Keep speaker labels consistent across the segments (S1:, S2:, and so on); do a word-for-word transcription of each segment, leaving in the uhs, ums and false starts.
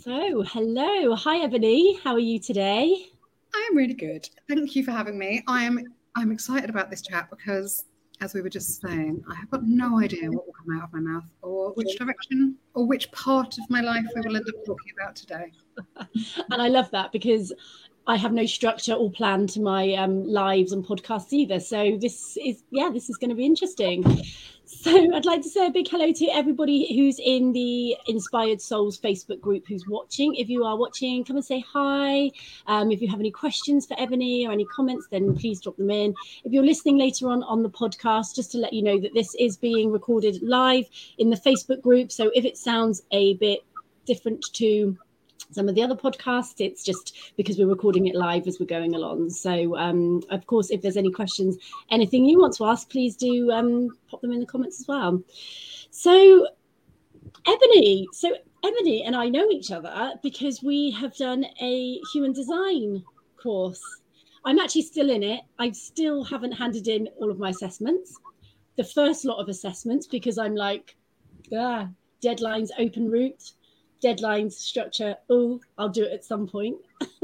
S1: So, hello. Hi, Ebony. How are you today?
S2: I am really good. Thank you for having me. I am I'm excited about this chat because, as we were just saying, I have got no idea what will come out of my mouth or which direction or which part of my life we will end up talking about today.
S1: And I love that because I have no structure or plan to my um, lives and podcasts either. So this is, yeah, this is going to be interesting. So I'd like to say a big hello to everybody who's in the Inspired Souls Facebook group who's watching. If you are watching, come and say hi. Um, if you have any questions for Ebony or any comments, then please drop them in. If you're listening later on on the podcast, just to let you know that this is being recorded live in the Facebook group. So if it sounds a bit different to some of the other podcasts, it's just because we're recording it live as we're going along. So um of course, if there's any questions, anything you want to ask, please do um pop them in the comments as well. So Ebony so Ebony and I know each other because we have done a human design course. I'm actually still in it. I still haven't handed in all of my assessments, the first lot of assessments, because I'm like, ah, deadlines, open route, deadlines, structure. Oh, I'll do it at some point.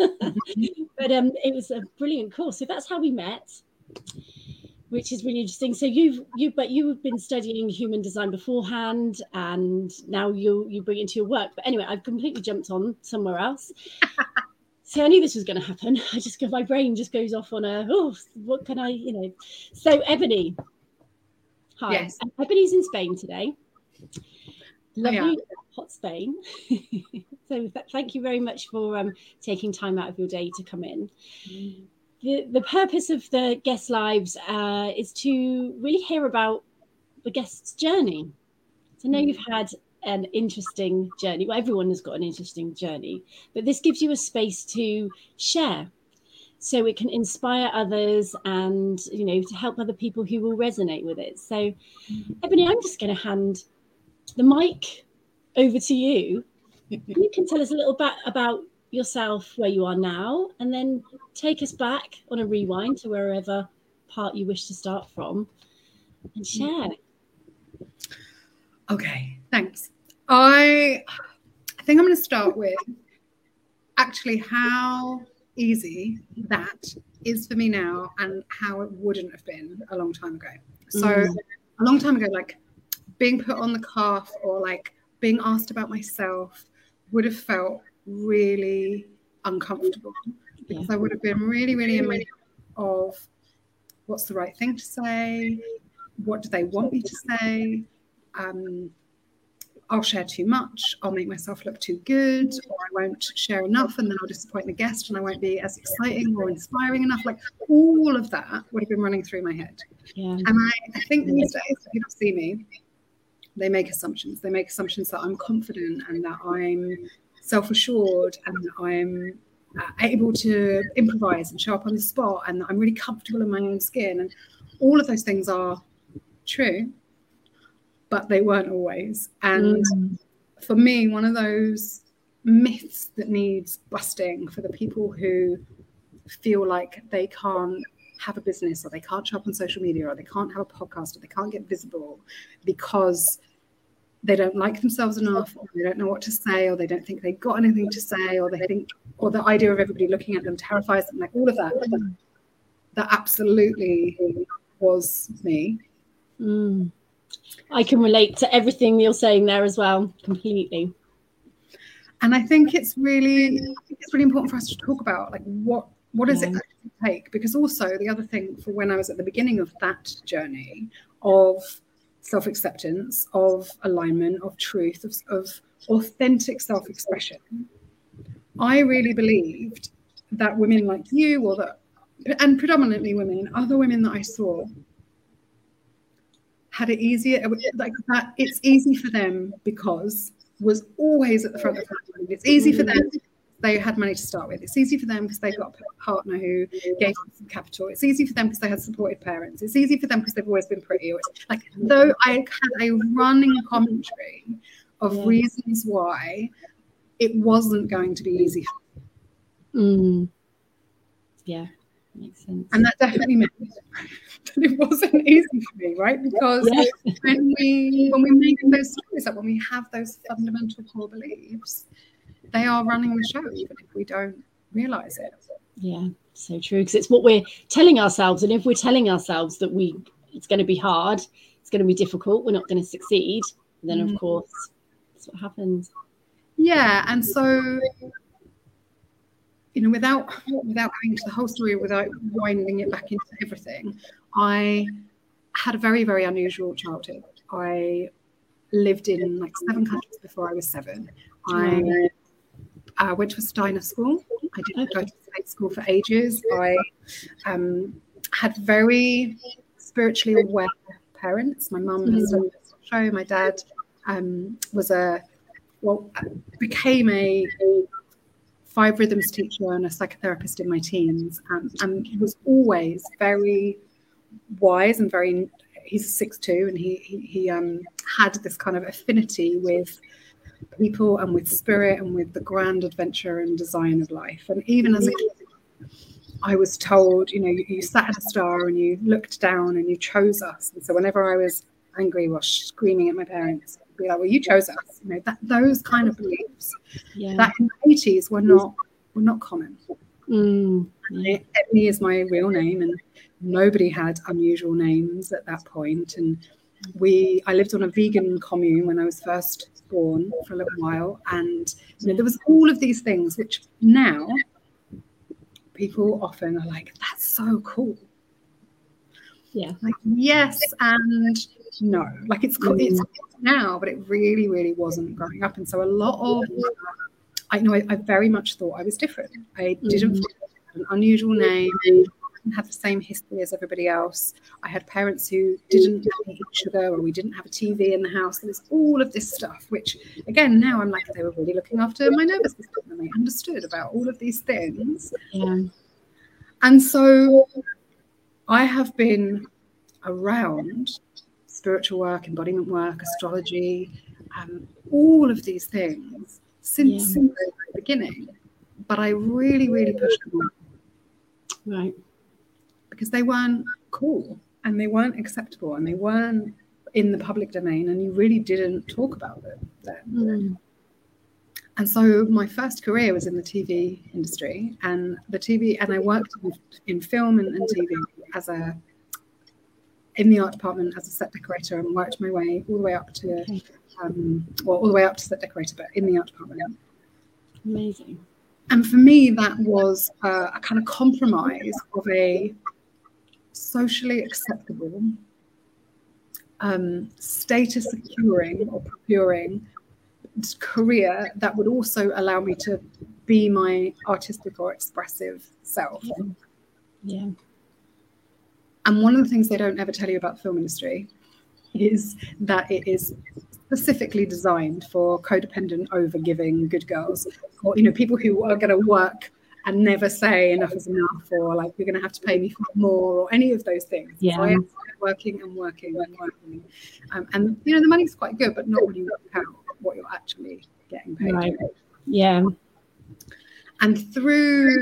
S1: But um, it was a brilliant course. So that's how we met, which is really interesting. So you've you but you've been studying human design beforehand, and now you you bring it into your work. But anyway, I've completely jumped on somewhere else. So I knew this was going to happen. I just go, my brain just goes off on a, oh, what can I, you know. So Ebony, hi.
S2: Yes.
S1: Ebony's in Spain today. Lovely,
S2: yeah.
S1: hot Spain. So th- thank you very much for um, taking time out of your day to come in. Mm. The, the purpose of the guest lives uh, is to really hear about the guest's journey. So I know mm. you've had an interesting journey. Well, everyone has got an interesting journey, but this gives you a space to share, so it can inspire others and, you know, to help other people who will resonate with it. So, mm. Ebony, I'm just going to hand the mic over to you. You can tell us a little bit about yourself, where you are now, and then take us back on a rewind to wherever part you wish to start from and share.
S2: Okay, thanks. I, I think I'm going to start with actually how easy that is for me now and how it wouldn't have been a long time ago. So mm. a long time ago, like being put on the cuff or like being asked about myself would have felt really uncomfortable because yeah. I would have been really, really in my head of what's the right thing to say, what do they want me to say, um, I'll share too much, I'll make myself look too good, or I won't share enough and then I'll disappoint the guest and I won't be as exciting or inspiring enough. Like all of that would have been running through my head. Yeah. And I, I think these days when people see me, they make assumptions. They make assumptions that I'm confident and that I'm self-assured and that I'm able to improvise and show up on the spot and that I'm really comfortable in my own skin. And all of those things are true, but they weren't always. And mm. for me, one of those myths that needs busting for the people who feel like they can't have a business or they can't show up on social media or they can't have a podcast or they can't get visible because they don't like themselves enough or they don't know what to say or they don't think they've got anything to say or they think, or the idea of everybody looking at them terrifies them, like all of that. Mm. That absolutely was me.
S1: Mm. I can relate to everything you're saying there as well, completely.
S2: And I think it's really, I think it's really important for us to talk about like what what does yeah. it actually take? Because also the other thing for when I was at the beginning of that journey of self-acceptance, of alignment, of truth, of, of authentic self-expression, I really believed that women like you, or that, and predominantly women, other women that I saw, had it easier. Like that, it's easy for them because was always at the front of the family. It's easy for them. They had money to start with. It's easy for them because they got a partner who gave them some capital. It's easy for them because they had supportive parents. It's easy for them because they've always been pretty. Like, though I had a running commentary of yeah. reasons why it wasn't going to be easy.
S1: Mm. Yeah, makes sense.
S2: And that definitely meant that it wasn't easy for me, right? Because yeah. when we when we make those stories up, when we have those fundamental core beliefs, they are running the show, even if we don't realize it.
S1: Yeah, so true, because it's what we're telling ourselves, and if we're telling ourselves that we it's going to be hard, it's going to be difficult, we're not going to succeed, then of mm. course that's what happens.
S2: Yeah, and so, you know, without without going into the whole story, without winding it back into everything, I had a very, very unusual childhood. I lived in like seven countries before I was seven. I uh, went to a Steiner school. I didn't go to state school for ages. I um, had very spiritually aware parents. My mum has done this show. My dad um, was a, well, became a, a five rhythms teacher and a psychotherapist in my teens, um, and he was always very wise and very, he's six two, and he, he, he um, had this kind of affinity with people and with spirit and with the grand adventure and design of life. And even as a kid, I was told, you know, you, you sat at a star and you looked down and you chose us. And so whenever I was angry or screaming at my parents, I'd be like, well, you chose us. You know, that those kind of beliefs yeah. that in the eighties were not were not common.
S1: Mm, yeah.
S2: Emily is my real name, and nobody had unusual names at that point. And we, I lived on a vegan commune when I was first born for a little while, and you know, there was all of these things which now people often are like, that's so cool.
S1: Yeah,
S2: like yes and no. Like it's cool, it's now, but it really, really wasn't growing up. And so a lot of, I know I, I very much thought I was different. I didn't mm. have an unusual name. Have the same history as everybody else. I had parents who didn't eat sugar, or we didn't have a T V in the house. There was all of this stuff, which again, now I'm like, they were really looking after my nervous system and they understood about all of these things.
S1: Yeah.
S2: And so I have been around spiritual work, embodiment work, astrology, um, all of these things since, yeah. since the beginning. But I really, really pushed them.
S1: Right.
S2: Because they weren't cool and they weren't acceptable and they weren't in the public domain, and you really didn't talk about them then.
S1: Mm.
S2: And so my first career was in the T V industry, and the T V, and I worked in, in film and, and T V as a in the art department as a set decorator, and worked my way all the way up to um, well, all the way up to set decorator, but in the art department.
S1: Amazing.
S2: And for me, that was a, a kind of compromise of a socially acceptable, um, status securing or procuring career that would also allow me to be my artistic or expressive self.
S1: Yeah. yeah.
S2: And one of the things they don't ever tell you about the film industry is that it is specifically designed for codependent, over-giving good girls, or you know, people who are going to work and never say enough is enough, or like, you're going to have to pay me for more, or any of those things.
S1: Yeah.
S2: So I am working and working and working, um, and you know, the money's quite good, but not when you work out what you're actually getting paid.
S1: Right. Yeah.
S2: And through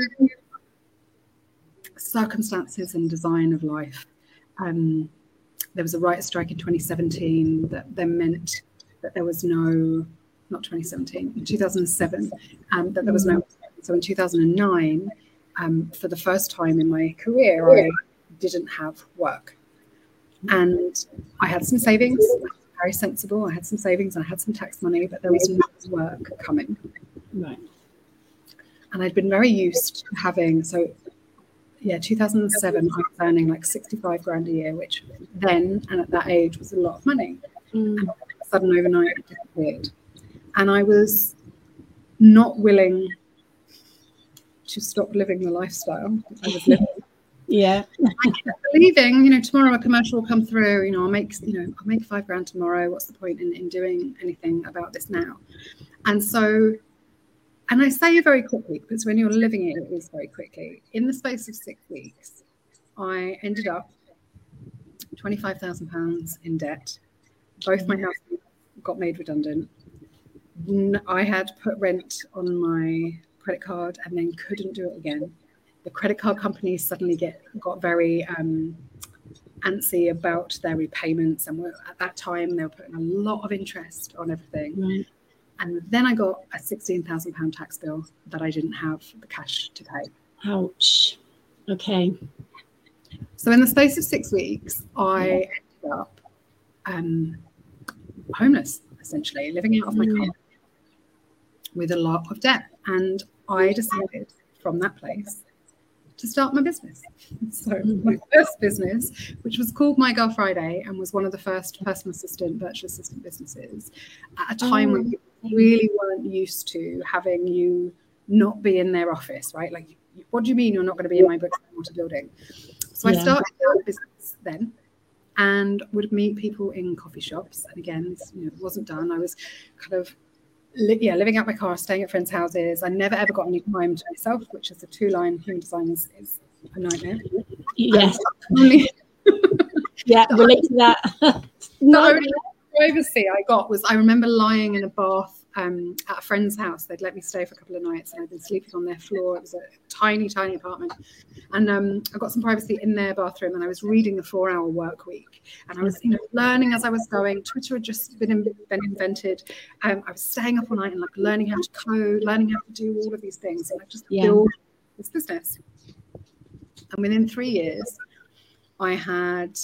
S2: circumstances and design of life, um, there was a writer's strike in twenty seventeen that then meant that there was no, not twenty seventeen, in two thousand seven, um, that there was no, so in two thousand nine, um, for the first time in my career, I didn't have work. And I had some savings, very sensible, I had some savings, and I had some tax money, but there was no work coming.
S1: Right.
S2: And I'd been very used to having, so yeah, two thousand seven, I was earning like sixty-five grand a year, which then, and at that age, was a lot of money.
S1: Mm.
S2: And all of a sudden, overnight, it disappeared. And I was not willing to stop living the lifestyle I was living.
S1: Yeah.
S2: I kept believing, you know, tomorrow a commercial will come through, you know, I'll make, you know, I'll make five grand tomorrow. What's the point in, in doing anything about this now? And so, and I say very quickly, because when you're living it, it is very quickly. In the space of six weeks, I ended up twenty-five thousand pounds in debt. Both my houses got made redundant. I had put rent on my credit card and then couldn't do it again. The credit card companies suddenly get got very um, antsy about their repayments, and were, at that time they were putting a lot of interest on everything.
S1: Right.
S2: And then I got a sixteen thousand pound tax bill that I didn't have the cash to pay.
S1: Ouch. Okay.
S2: So in the space of six weeks, I ended up um, homeless, essentially, living out of my car with a lot of debt. And I decided from that place to start my business. So mm-hmm. my first business, which was called My Girl Friday and was one of the first personal assistant, virtual assistant businesses at a time oh. when you really weren't used to having you not be in their office, right? Like, what do you mean you're not going to be in my bricks and mortar building? So yeah. I started that business then and would meet people in coffee shops. And again, this, you know, it wasn't done. I was kind of li- yeah, living out my car, staying at friends' houses. I never ever got any time to myself, which is a two-line human design is, is a nightmare.
S1: Yes. Only- yeah, relate to that.
S2: The only privacy I got was I remember lying in a bath um, at a friend's house. They'd let me stay for a couple of nights and I'd been sleeping on their floor. It was a tiny, tiny apartment. And um, I got some privacy in their bathroom and I was reading the four hour work week. And I was you know, learning as I was going. Twitter had just been, in, been invented. Um, I was staying up all night and like learning how to code, learning how to do all of these things. And I just yeah. built this business. And within three years, I had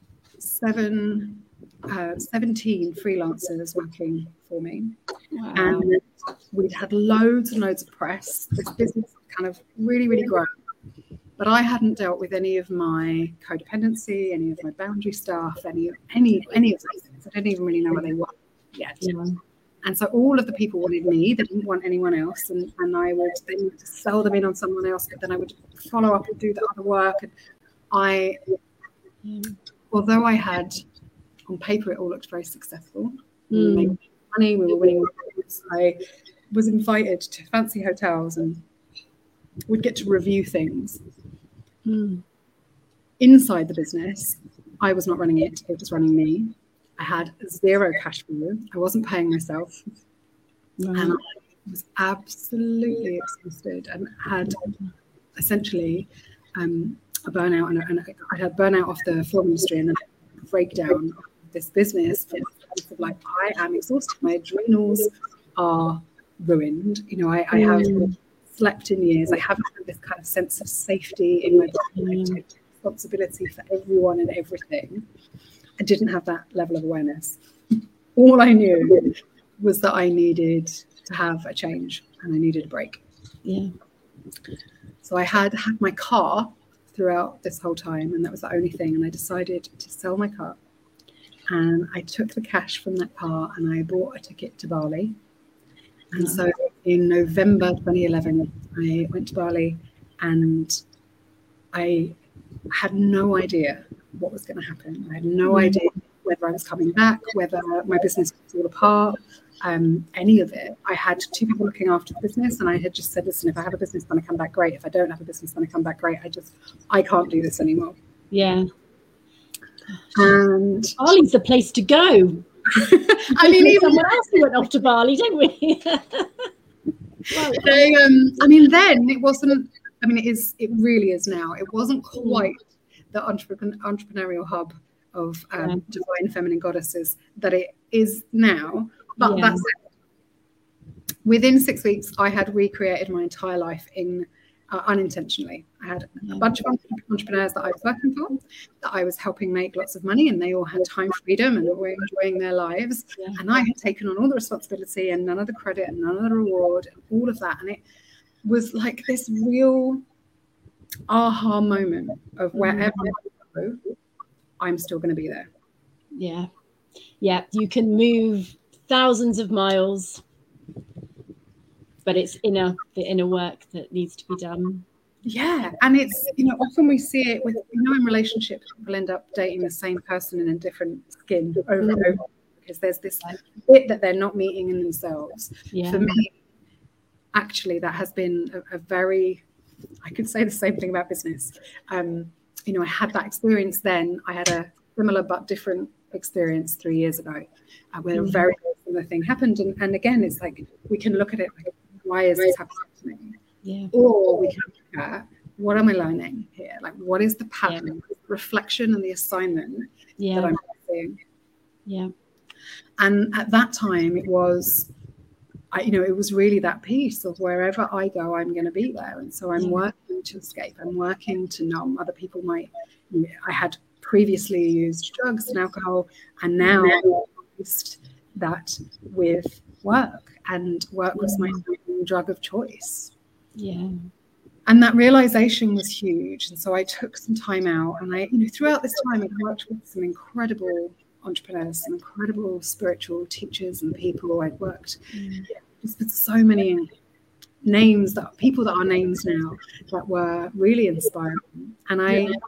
S2: seven, uh, seventeen freelancers working for me. Wow. And we'd had loads and loads of press. This business kind of really, really grown. But I hadn't dealt with any of my codependency, any of my boundary stuff, any any any of those things. I didn't even really know what they were yet. Yeah. And so all of the people wanted me. They didn't want anyone else. And, and I would then sell them in on someone else, but then I would follow up and do the other work. And I, although I had, on paper, it all looked very successful. Mm. We were making money, we were winning awards. I was invited to fancy hotels and would get to review things. Mm. Inside the business, I was not running it, it was running me. I had zero cash flow. I wasn't paying myself. Right. And I was absolutely exhausted and had essentially um, a burnout. And, and I had burnout off the film industry and then a breakdown of this business. Of like, I am exhausted. My adrenals are ruined. You know, I, I have mm. slept in years. I haven't had this kind of sense of safety in my body. Mm. I take responsibility for everyone and everything. I didn't have that level of awareness. All I knew was that I needed to have a change and I needed a break.
S1: Yeah.
S2: So I had had my car throughout this whole time, and that was the only thing. And I decided to sell my car. And I took the cash from that car and I bought a ticket to Bali. And yeah. so in November twenty eleven, I went to Bali and I had no idea what was going to happen. I had no mm. idea whether I was coming back, whether my business would fall apart, um, any of it. I had two people looking after the business, and I had just said, listen, if I have a business, then I come back, great. If I don't have a business, then I come back, great. I just, I can't do this anymore.
S1: Yeah.
S2: And
S1: Bali's the place to go.
S2: I mean, even
S1: someone else went off to Bali, don't we?
S2: Well, they, um, I mean, then it wasn't, I mean, it is, it really is now. It wasn't quite the entrepreneur, entrepreneurial hub of um, yeah. divine feminine goddesses that it is now. But yeah. that's it. Within six weeks, I had recreated my entire life in uh, unintentionally. I had yeah. a bunch of entrepreneurs that I was working for, that I was helping make lots of money, and they all had time freedom and were enjoying their lives. Yeah. And I had taken on all the responsibility and none of the credit and none of the reward and all of that. And it was like this real aha moment of wherever I go, I'm still going to be there.
S1: Yeah. Yeah. You can move thousands of miles, but it's inner, the inner work that needs to be done.
S2: Yeah. And it's, you know, often we see it with, you know, in relationships, people end up dating the same person in a different skin over and over because there's this bit that they're not meeting in themselves. Yeah. For me, actually, that has been a, a very, I could say the same thing about business. Um, you know, I had that experience then. I had a similar but different experience three years ago uh, where mm-hmm. a very similar thing happened. And, and again, it's like we can look at it like, why is this happening to me?
S1: Yeah.
S2: Or we can look at, what am I learning here? Like, what is the pattern, yeah. the reflection and the assignment
S1: yeah.
S2: that I'm seeing?
S1: Yeah.
S2: And at that time, it was I, you know, it was really that piece of wherever I go, I'm going to be there. And so I'm
S1: Yeah.
S2: working to escape. I'm working to numb. Other people might, you know, I had previously used drugs and alcohol, and now I used that with work, and work was my drug of choice.
S1: Yeah.
S2: And that realization was huge. And so I took some time out, and I, you know, throughout this time, I worked with some incredible entrepreneurs, some incredible spiritual teachers and people. I'd worked mm. just with so many names, that people that are names now, that were really inspiring. And I yeah.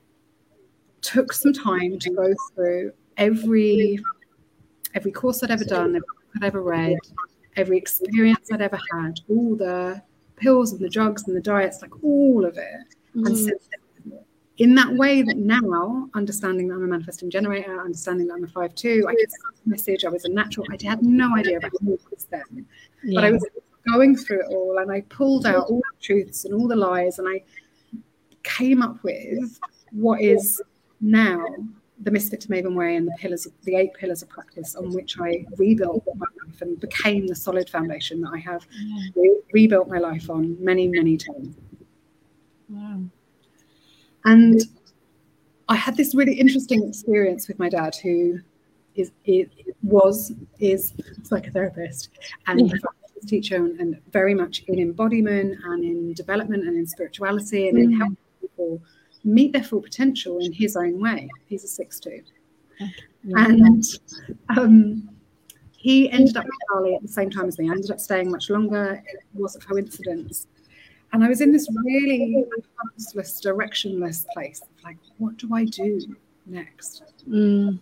S2: took some time to go through every every course I'd ever done, every book I'd ever read, every experience I'd ever had, all the pills and the drugs and the diets, like all of it. Mm. And since in that way that now, understanding that I'm a manifesting generator, understanding that I'm a five two, I could send a message, I was a natural, I had no idea about all this then. Yeah. But I was going through it all, and I pulled out all the truths and all the lies, and I came up with what is now the Misfit to Maven way, and the pillars, of, the eight pillars of practice on which I rebuilt my life and became the solid foundation that I have yeah. rebuilt my life on many, many times.
S1: Wow.
S2: And I had this really interesting experience with my dad, who is, is was is a psychotherapist and yeah. a teacher, and, and very much in embodiment and in development and in spirituality and mm. in helping people meet their full potential in his own way. He's a six two. Yeah. And um, he ended up with Charlie at the same time as me. I ended up staying much longer. It was a coincidence. And I was in this really purposeless, directionless place. Like, what do I do next?
S1: Mm.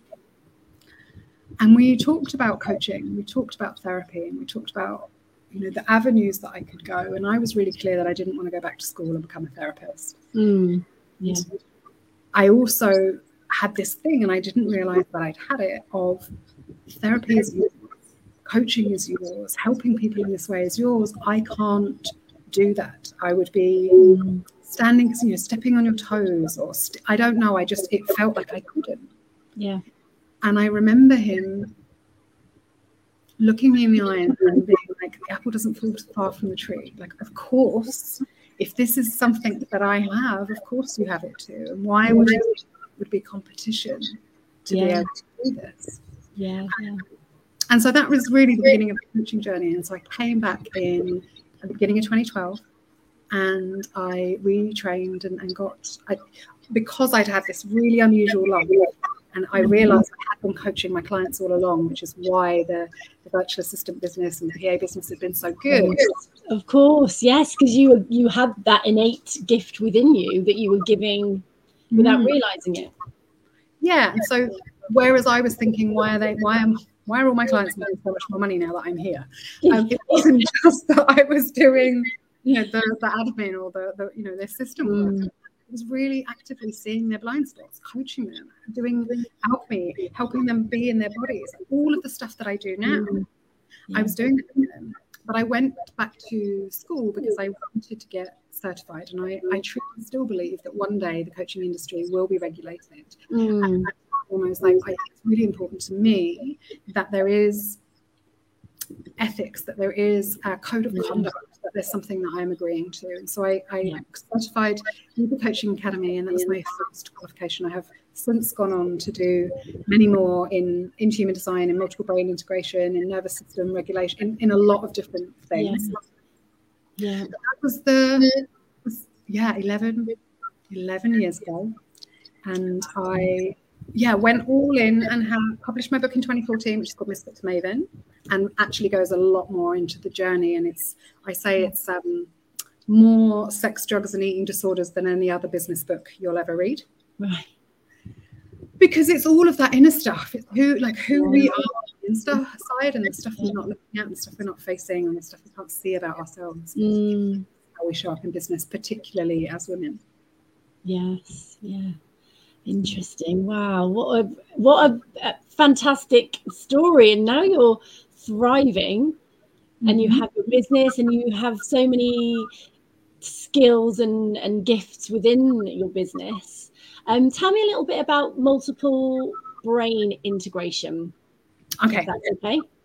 S2: And we talked about coaching, we talked about therapy, and we talked about, you know, the avenues that I could go. And I was really clear that I didn't want to go back to school and become a therapist.
S1: Mm. Yeah.
S2: I also had this thing, and I didn't realize that I'd had it, of therapy is yours, coaching is yours, helping people in this way is yours. I can't do that. I would be standing, you know, stepping on your toes, or st- I don't know. I just, it felt like I couldn't.
S1: Yeah.
S2: And I remember him looking me in the eye and being like, the apple doesn't fall far from the tree. Like, of course, if this is something that I have, of course you have it too. And why would you would be competition to yeah. be able to do this?
S1: Yeah, yeah.
S2: And so that was really the beginning of the coaching journey. And so I came back in at the beginning of twenty twelve, and I retrained and, and got, I, because I'd had this really unusual life, and I realized I had been coaching my clients all along, which is why the, the virtual assistant business and the P A business had been so good.
S1: Of course, yes, because you you had that innate gift within you that you were giving without mm. realizing it.
S2: Yeah, and so whereas I was thinking, why are they, why am Why are all my clients making so much more money now that I'm here? Um, it wasn't just that I was doing, you know, the, the admin or the, the, you know, their system work.
S1: Mm.
S2: It was really actively seeing their blind spots, coaching them, doing alchemy, helping them be in their bodies. All of the stuff that I do now, mm. yeah. I was doing it for them. But I went back to school because I wanted to get certified. And I, I truly still believe that one day the coaching industry will be regulated.
S1: Mm.
S2: And almost like, I, it's really important to me that there is ethics, that there is a code of conduct, that there's something that I'm agreeing to. And so I, I yeah. certified in the Coaching Academy, and that was my first qualification. I have since gone on to do many more in, in human design, in multiple brain integration, in nervous system regulation, in, in a lot of different things.
S1: Yeah. yeah.
S2: That was the, was, yeah, eleven, eleven years ago. And I... yeah, went all in and have published my book in twenty fourteen, which is called Misfit to Maven, and actually goes a lot more into the journey. And it's, I say it's um, more sex, drugs, and eating disorders than any other business book you'll ever read.
S1: Right.
S2: Because it's all of that inner stuff. It's who, like who we are in stuff side, and the stuff we're not looking at, and the stuff we're not facing, and the stuff we can't see about ourselves.
S1: Mm.
S2: How we show up in business, particularly as women.
S1: Yes, yeah. Interesting. Wow, what a what a, a fantastic story. And now you're thriving, mm-hmm. and you have your business, and you have so many skills and, and gifts within your business. Um, tell me a little bit about multiple brain integration.
S2: Okay.
S1: If that's okay.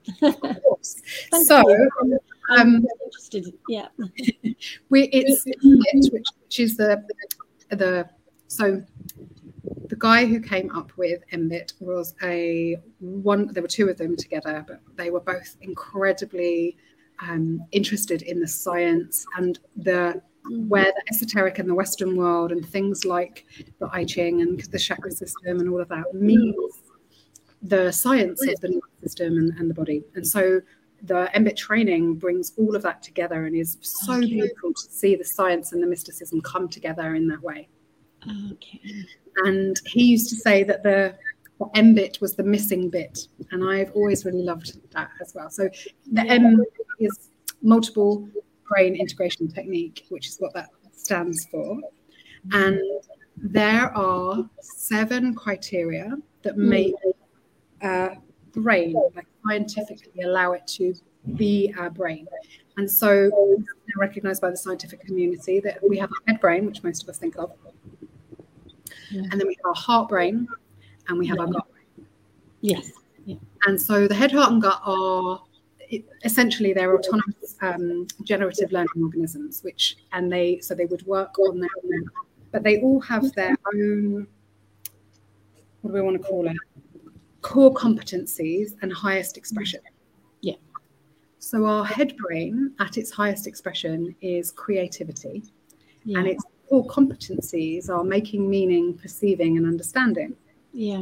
S2: Of course. So,
S1: you. I'm
S2: um,
S1: interested. Yeah.
S2: we it's it, which, which is the the so the guy who came up with M B I T was a one. There were two of them together, but they were both incredibly um, interested in the science and the where the esoteric and the Western world and things like the I Ching and the chakra system and all of that meets the science of the nervous system and, and the body. And so the M B I T training brings all of that together and is so okay. beautiful to see the science and the mysticism come together in that way.
S1: Okay.
S2: And he used to say that the, the M B I T was the missing bit. And I've always really loved that as well. So the yeah. M is multiple brain integration technique, which is what that stands for. And there are seven criteria that make uh, brain, like scientifically allow it to be our brain. And so they're recognized by the scientific community that we have a head brain, which most of us think of. Yeah. And then we have our heart brain and we have yeah. our gut brain.
S1: Yes. Yeah.
S2: And so the head, heart, and gut are it, essentially they're autonomous um, generative learning organisms, which and they so they would work on their own, but they all have their own, what do we want to call it? Core competencies and highest expression.
S1: Yeah.
S2: So our head brain at its highest expression is creativity, yeah. and its core competencies are making meaning, perceiving, and understanding.
S1: Yeah.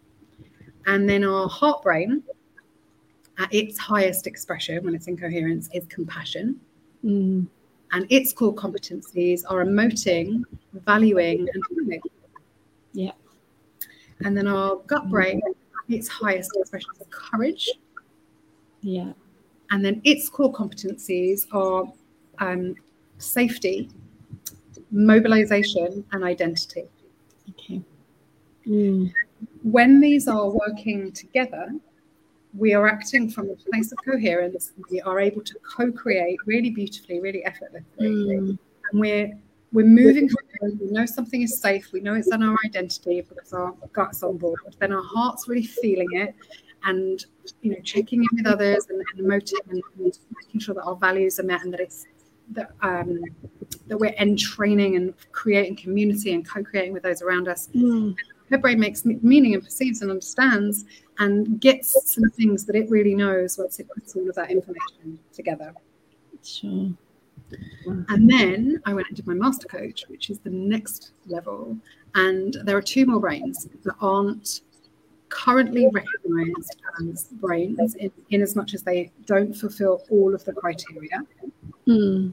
S2: And then our heart brain, at its highest expression, when it's in coherence, is compassion.
S1: Mm.
S2: And its core competencies are emoting, valuing, and feeling.
S1: Yeah.
S2: And then our gut brain, at its highest expression, is courage.
S1: Yeah.
S2: And then its core competencies are um, safety, mobilization, and identity.
S1: Okay. Mm.
S2: When these are working together, we are acting from a place of coherence. We are able to co-create really beautifully, really effortlessly.
S1: Mm.
S2: And we're we're moving forward. We know something is safe. We know it's in our identity because our gut's on board. Then our heart's really feeling it, and you know, checking in with others and, and emoting and, and making sure that our values are met and that it's that um, that we're entraining and creating community and co-creating with those around us.
S1: Mm.
S2: Her brain makes meaning and perceives and understands and gets some things that it really knows once it puts all of that information together.
S1: Sure.
S2: And then I went and did my master coach, which is the next level. And there are two more brains that aren't currently recognized as brains in, in as much as they don't fulfill all of the criteria.
S1: Mm.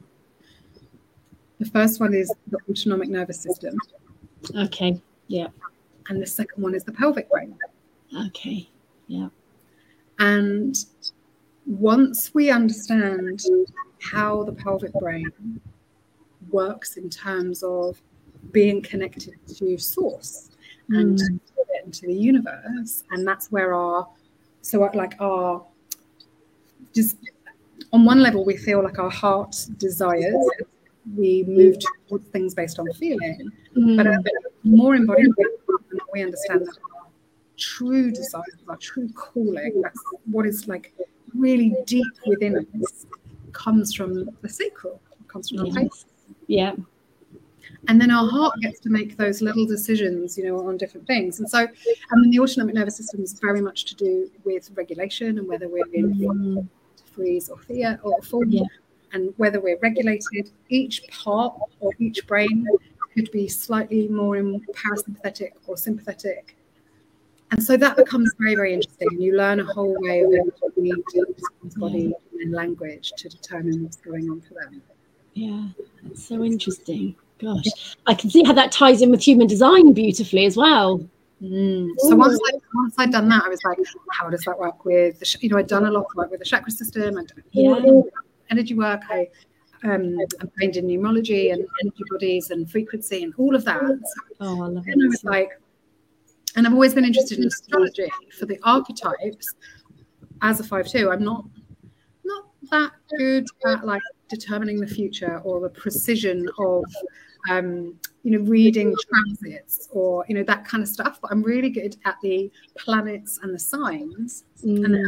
S2: The first one is the autonomic nervous system.
S1: Okay. Yeah.
S2: And the second one is the pelvic brain.
S1: Okay. Yeah.
S2: And once we understand how the pelvic brain works in terms of being connected to source mm. and to, to the universe, and that's where our, so like our, just on one level, we feel like our heart desires, we move towards things based on feeling, mm. but a bit more embodied, we understand that our true desires, our true calling, that's what is like really deep within us, comes from the sacral, comes from
S1: yes.
S2: our face.
S1: Yeah.
S2: And then our heart gets to make those little decisions, you know, on different things. And so, and then the autonomic nervous system is very much to do with regulation and whether we're in mm. freeze or fear or form, yeah. and whether we're regulated. Each part or each brain could be slightly more in parasympathetic or sympathetic. And so that becomes very, very interesting. And you learn a whole way of embodying someone's body and language to determine what's going on for them.
S1: Yeah, that's so interesting. Gosh, I can see how that ties in with human design beautifully as well.
S2: Mm. So once I once I'd done that, I was like, how does that work with the, you know, I'd done a lot of work with the chakra system and yeah. energy work. I um, I'm trained in numerology and energy bodies and frequency and all of that. So,
S1: oh, I love it.
S2: And I was like, and I've always been interested in astrology for the archetypes. As a five two, I'm not not that good at like determining the future or the precision of um, you know, reading transits or you know that kind of stuff. But I'm really good at the planets and the signs mm. and the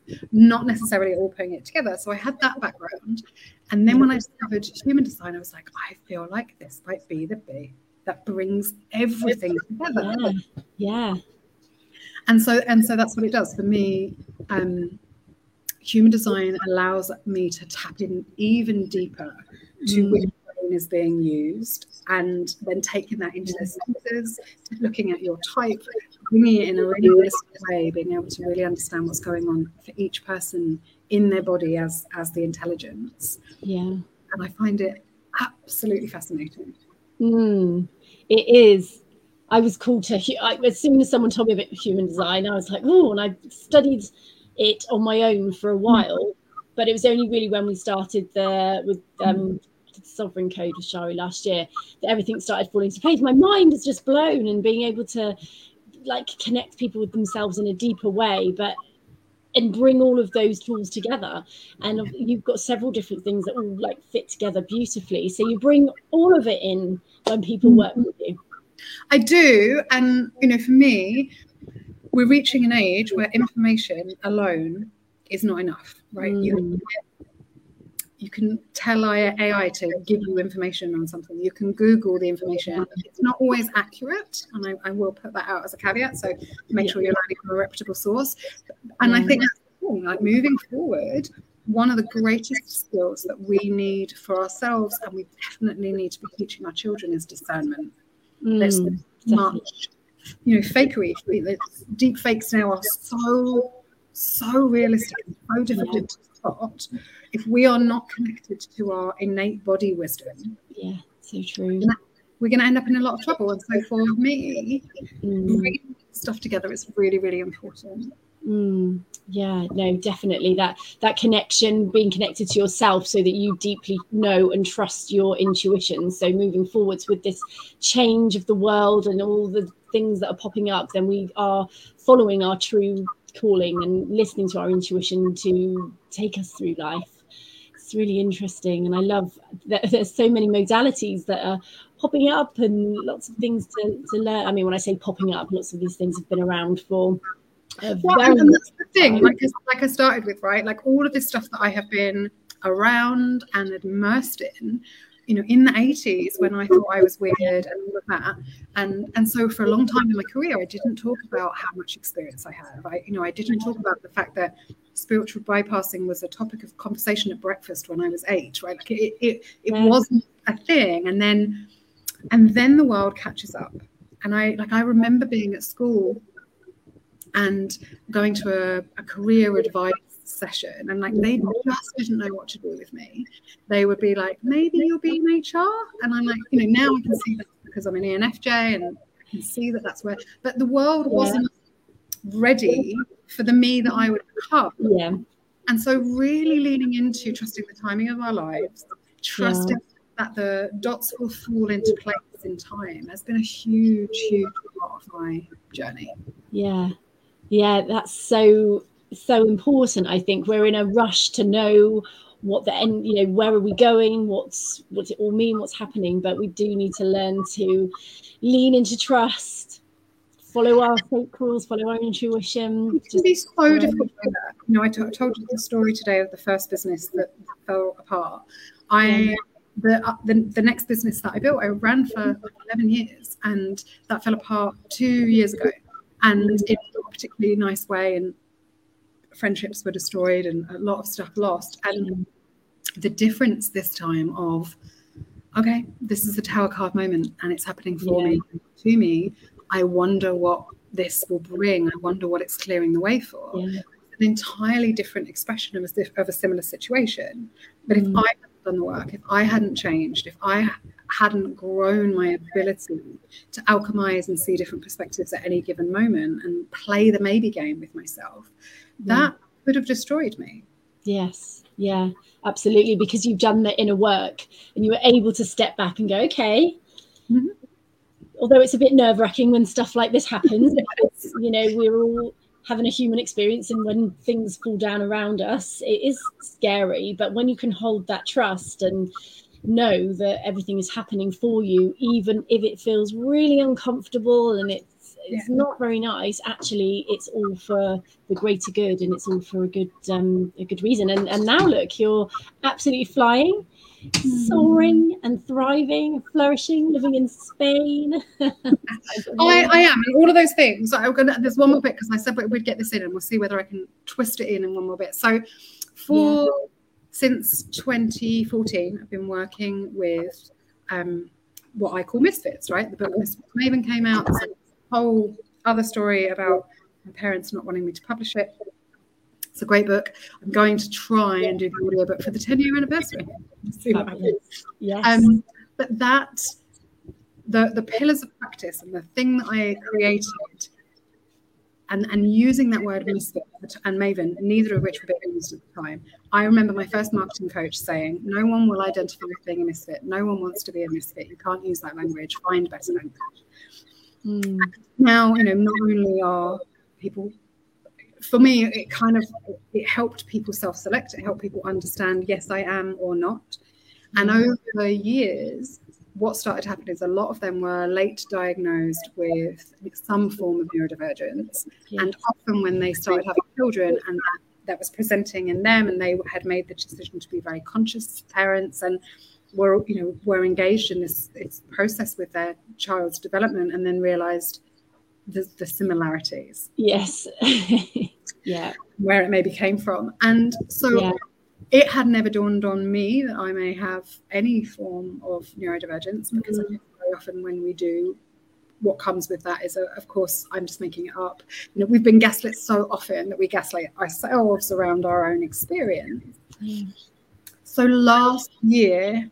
S2: not necessarily all putting it together. So I had that background. And then when I discovered human design, I was like, I feel like this might be the bit that brings everything together.
S1: Yeah. Yeah.
S2: And so, and so that's what it does for me. Um, human design allows me to tap in even deeper to
S1: Mm.
S2: which brain is being used, and then taking that into the senses, looking at your type, bringing it in a really holistic way, being able to really understand what's going on for each person in their body as as the intelligence.
S1: Yeah.
S2: And I find it absolutely fascinating.
S1: Mm. It is. I was called to, I, as soon as someone told me about human design, I was like, oh, and I studied it on my own for a while, but it was only really when we started the, with um, the Sovereign Code with Shari last year, that everything started falling into place. My mind is just blown, and being able to like connect people with themselves in a deeper way, but and bring all of those tools together. And you've got several different things that all like fit together beautifully. So you bring all of it in when people work with you.
S2: I do. And, you know, for me, we're reaching an age where information alone is not enough, right?
S1: Mm.
S2: You, you can tell A I to give you information on something. You can Google the information. It's not always accurate. And I, I will put that out as a caveat. So make
S1: Yeah.
S2: sure you're learning from a reputable source. And
S1: Yeah.
S2: I think that's cool. Like moving forward, one of the greatest skills that we need for ourselves, and we definitely need to be teaching our children, is discernment. There's
S1: Mm.
S2: so much, you know, fakery. Deep fakes now are so, so realistic and so difficult
S1: Yeah.
S2: to spot. If we are not connected to our innate body wisdom,
S1: Yeah, so true.
S2: we're going to end up in a lot of trouble. And so for me,
S1: Mm.
S2: bringing stuff together is really, really important.
S1: Mm. Yeah, no, definitely that that connection, being connected to yourself so that you deeply know and trust your intuition. So moving forwards with this change of the world and all the things that are popping up, then we are following our true calling and listening to our intuition to take us through life. It's really interesting, and I love that there's so many modalities that are popping up and lots of things to, to learn. I mean, when I say popping up, lots of these things have been around for a
S2: Well,
S1: very
S2: and that's the thing,
S1: time.
S2: like, like I started with, right? Like all of this stuff that I have been around and immersed in, you know, in the eighties when I thought I was weird and all of that. And and so for a long time in my career, I didn't talk about how much experience I have. I, you know, I didn't talk about the fact that spiritual bypassing was a topic of conversation at breakfast when I was eight, right? Like it it, it
S1: Yeah.
S2: wasn't a thing. And then and then the world catches up. And I like I remember being at school and going to a, a career advice session, and like they just didn't know what to do with me. They would be like, maybe you'll be in H R, and I'm like, you know, now I can see that because I'm an E N F J, and I can see that that's where. But the world
S1: Yeah.
S2: wasn't ready for the me that I would become.
S1: Yeah.
S2: And so really leaning into trusting the timing of our lives, trusting that the dots will fall into place in time has been a huge, huge part of my journey.
S1: Yeah. Yeah, that's so, so important. I think we're in a rush to know what the end, you know, where are we going? What's, what's it all mean? What's happening? But we do need to learn to lean into trust, follow our sacrals, follow our intuition.
S2: It can be so difficult to do that. You know, I t- told you the story today of the first business that fell apart. I the, uh, the the next business that I built, I ran for eleven years, and that fell apart two years ago, and in not a particularly nice way. And friendships were destroyed, and a lot of stuff lost. And the difference this time of, okay, this is the Tower card moment, and it's happening for
S1: Yeah.
S2: me, to me. I wonder what this will bring. I wonder what it's clearing the way for.
S1: Yeah.
S2: An entirely different expression of a, of a similar situation. But if
S1: Mm.
S2: I hadn't done the work, if I hadn't changed, if I hadn't grown my ability to alchemize and see different perspectives at any given moment and play the maybe game with myself, that could have destroyed me.
S1: Yes. Yeah, absolutely. Because you've done the inner work and you were able to step back and go, okay.
S2: Mhm.
S1: Although it's a bit nerve wracking when stuff like this happens, because, you know, we're all having a human experience, and when things fall down around us, it is scary. But when you can hold that trust and know that everything is happening for you, even if it feels really uncomfortable and it's it's
S2: yeah.
S1: not very nice. Actually, it's all for the greater good, and it's all for a good um, a good reason. And and now look, you're absolutely flying, soaring and thriving, flourishing, living in Spain.
S2: I, I am, and all of those things. I'm gonna, there's one more bit because I said we'd get this in, and we'll see whether I can twist it in in one more bit. So, for yeah. since twenty fourteen, I've been working with um, what I call Misfits. Right, the book Misfits Maven came out. There's a whole other story about my parents not wanting me to publish it. It's a great book. I'm going to try and do the audiobook for the ten year anniversary. See what happens.
S1: Yes.
S2: Um, but that. The, the pillars of practice and the thing that I created, and, and using that word misfit and maven, neither of which were being used at the time. I remember my first marketing coach saying, no one will identify with being a misfit. No one wants to be a misfit. You can't use that language. Find better language. Mm. Now, you know, not only are people, for me, it kind of, it helped people self-select. It helped people understand, yes, I am or not. And mm. over the years, what started happening is a lot of them were late diagnosed with some form of neurodivergence. Yes. And often when they started having children and that, that was presenting in them, and they had made the decision to be very conscious parents and were, you know, were engaged in this, this process with their child's development, and then realized the, the similarities.
S1: Yes. Yeah.
S2: Where it maybe came from. And so yeah. It had never dawned on me that I may have any form of neurodivergence, because mm. I think very often when we do, what comes with that is, a, of course, I'm just making it up. You know, we've been gaslit so often that we gaslight ourselves around our own experience. Mm. So last year,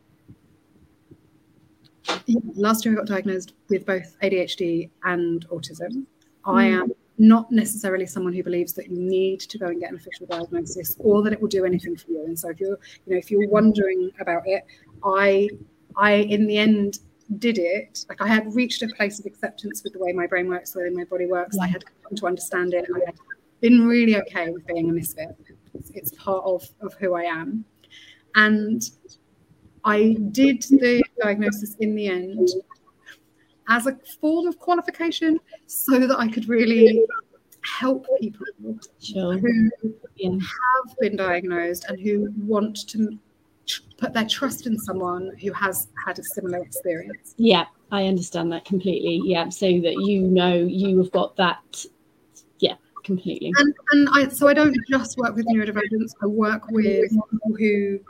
S2: yeah, last year I got diagnosed with both A D H D and autism. Mm. I am not necessarily someone who believes that you need to go and get an official diagnosis or that it will do anything for you. And so if you're, you know, if you're wondering about it, I, I in the end did it. Like I had reached a place of acceptance with the way my brain works, the way my body works. I had come to understand it. I had been really okay with being a misfit. It's, it's part of, of who I am. And I did the diagnosis in the end as a form of qualification, so that I could really help people
S1: sure.
S2: who yeah. have been diagnosed and who want to put their trust in someone who has had a similar experience.
S1: Yeah, I understand that completely. Yeah, so that you know you have got that. Yeah, completely.
S2: And, and I so I don't just work with neurodivergence. I work with people who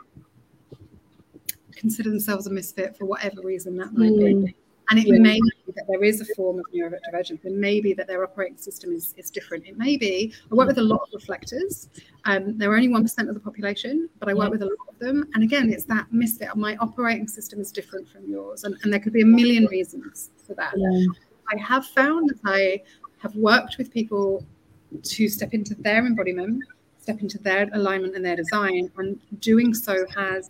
S2: consider themselves a misfit for whatever reason that might mm. be. And it yeah. may be that there is a form of neurodivergence. It may be that their operating system is, is different. It may be, I work with a lot of reflectors. Um, they're only one percent of the population, but I work yeah. with a lot of them. And again, it's that misfit. My operating system is different from yours. And, and there could be a million reasons for that. Yeah. I have found that I have worked with people to step into their embodiment, step into their alignment and their design. And doing so has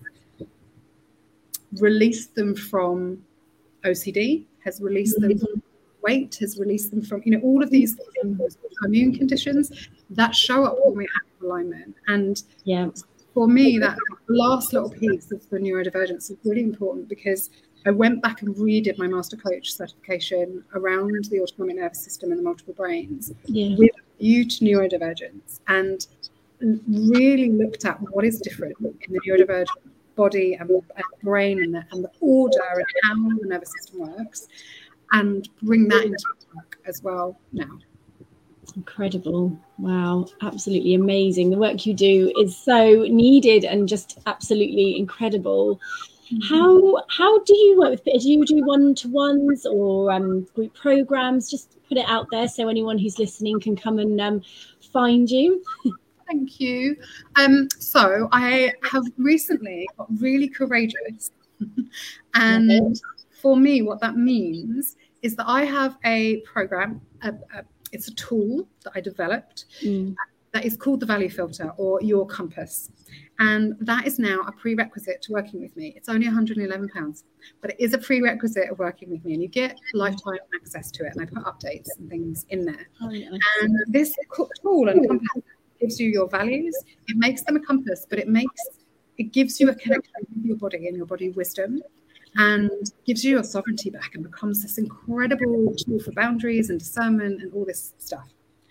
S2: released them from O C D, has released them from weight, has released them from, you know, all of these things, immune conditions that show up when we have alignment. And
S1: yeah,
S2: for me, that last little piece of the neurodivergence is really important, because I went back and redid my master coach certification around the autonomic nervous system and the multiple brains
S1: yeah.
S2: with a view to neurodivergence, and really looked at what is different in the neurodivergent body and, and brain and the, and the order and how the nervous system works, and bring that into work as well now.
S1: Incredible. Wow, absolutely amazing. The work you do is so needed and just absolutely incredible. Mm-hmm. How how do you work with, do you do one-to-ones or um, group programs? Just put it out there so anyone who's listening can come and um, find you.
S2: Thank you. Um, so I have recently got really courageous. And mm-hmm. for me, what that means is that I have a program, a, a, it's a tool that I developed mm. that is called the Value Filter, or Your Compass. And that is now a prerequisite to working with me. It's only one hundred eleven pounds, but it is a prerequisite of working with me. And you get lifetime access to it. And I put updates and things in there.
S1: Oh, yeah.
S2: And this tool and compass gives you your values. It makes them a compass, but it makes it gives you a connection with your body and your body wisdom. and gives you your sovereignty back and becomes this incredible tool for boundaries and discernment and all this stuff.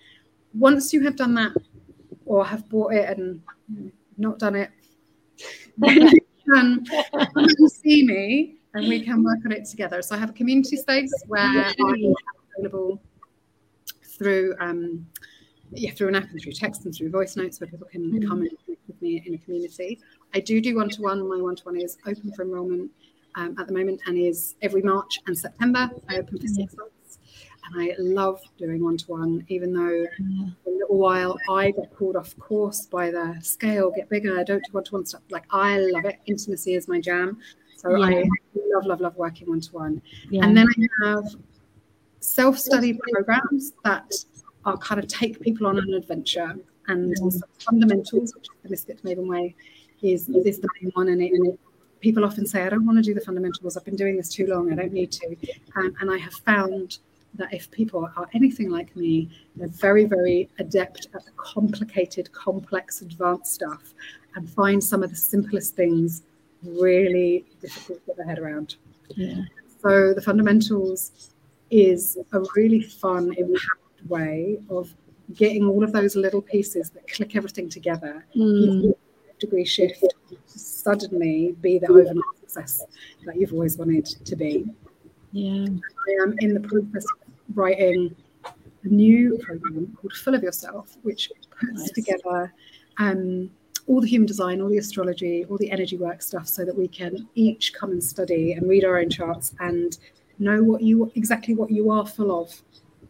S2: Once you have done that, or have bought it and not done it, then you can come and see me and we can work on it together. So I have a community space where I am available through um, yeah, through an app and through text and through voice notes, where people can mm. come and connect with me in a community. I do do one-to-one. My one-to-one is open for enrollment um, at the moment and is every March and September. I open for six months. And I love doing one-to-one, even though mm. for a little while I get called off course by the scale, get bigger. I don't do one-to-one stuff. Like, I love it. Intimacy is my jam. So yeah. I love, love, love working one-to-one. Yeah. And then I have self-study programs that are kind of take people on an adventure, and mm. fundamentals, which is the Misfit to Maven Way, is, is the main one. And, it, and it, people often say, I don't want to do the fundamentals. I've been doing this too long. I don't need to. Um, and I have found that if people are anything like me, they're very, very adept at the complicated, complex, advanced stuff, and find some of the simplest things really difficult to get their head around. Yeah. So the fundamentals is a really fun, empowered way of getting all of those little pieces that click everything together, mm. give you a degree shift to suddenly be the overnight success that you've always wanted to be.
S1: Yeah,
S2: I am in the process of writing a new program called Full of Yourself, which puts nice. together um, all the human design, all the astrology, all the energy work stuff, so that we can each come and study and read our own charts and know what you exactly what you are full of.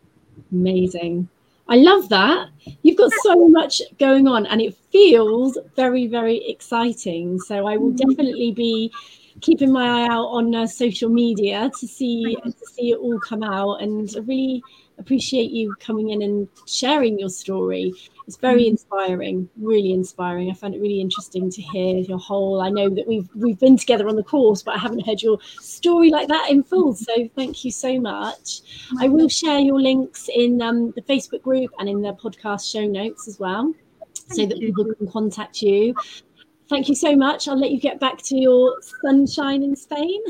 S1: Amazing. I love that. You've got so much going on and it feels very, very exciting. So I will definitely be keeping my eye out on uh, social media to see to see it all come out. And I really appreciate you coming in and sharing your story. It's very inspiring, really inspiring. I found it really interesting to hear your whole. I know that we've we've been together on the course, but I haven't heard your story like that in full. So thank you so much. I will share your links in um, the Facebook group and in the podcast show notes as well, so that people can contact you. Thank you so much. I'll let you get back to your sunshine in Spain.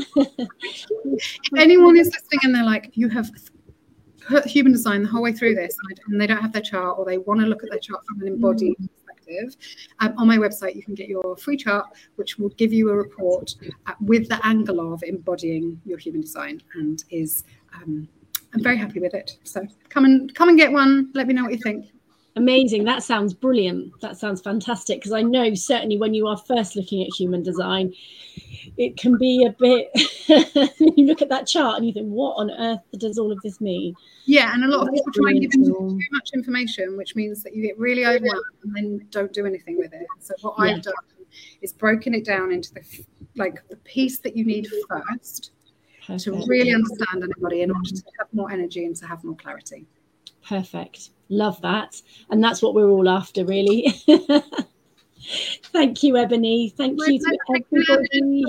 S2: If anyone is listening and they're like, you have put human design the whole way through this and they don't have their chart, or they want to look at their chart from an embodied mm. perspective, um, on my website you can get your free chart, which will give you a report uh, with the angle of embodying your human design, and is um, I'm very happy with it. So come and come and get one. Let me know what you think.
S1: Amazing. That sounds brilliant. That sounds fantastic, because I know certainly when you are first looking at human design, it can be a bit, you look at that chart and you think, what on earth does all of this mean?
S2: Yeah, and a lot of people try and give you too much information, which means that you get really overwhelmed and then don't do anything with it. So what yeah. I've done is broken it down into the like the piece that you need first. Perfect. To really understand anybody in order to have more energy and to have more clarity. Perfect.
S1: Love that. And that's what we're all after, really. Thank you, Ebony. Thank you to everybody.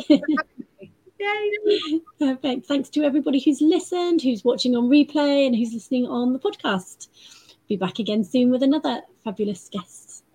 S1: Yay. Perfect. Thanks to everybody who's listened, who's watching on replay, and who's listening on the podcast. Be back again soon with another fabulous guest.